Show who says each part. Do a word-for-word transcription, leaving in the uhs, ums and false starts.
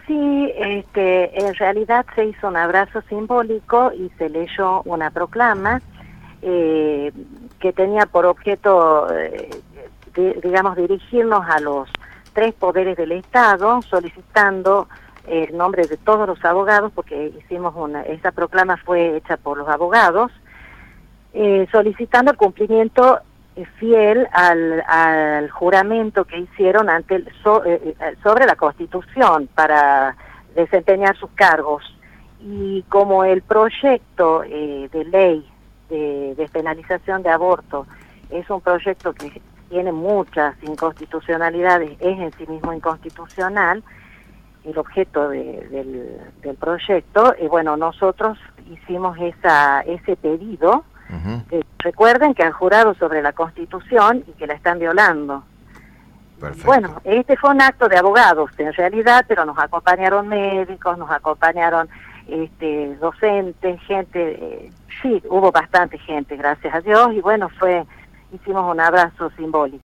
Speaker 1: Sí, este, en realidad se hizo un abrazo simbólico y se leyó una proclama eh, que tenía por objeto, eh, de, digamos, dirigirnos a los tres poderes del Estado, solicitando el nombre de todos los abogados, porque hicimos una, esta proclama fue hecha por los abogados, eh, solicitando el cumplimiento fiel al, al juramento que hicieron ante el, so, eh, sobre la Constitución para desempeñar sus cargos. Y como el proyecto eh, de ley de despenalización de aborto es un proyecto que tiene muchas inconstitucionalidades, es en sí mismo inconstitucional, el objeto de, del, del proyecto, y eh, bueno, nosotros hicimos esa, ese pedido. Uh-huh. eh, recuerden que han jurado sobre la Constitución y que la están violando. Perfecto. Bueno, este fue un acto de abogados en realidad, pero nos acompañaron médicos, nos acompañaron este, docentes, gente, eh, sí, hubo bastante gente, gracias a Dios, y bueno, fue, hicimos un abrazo simbólico.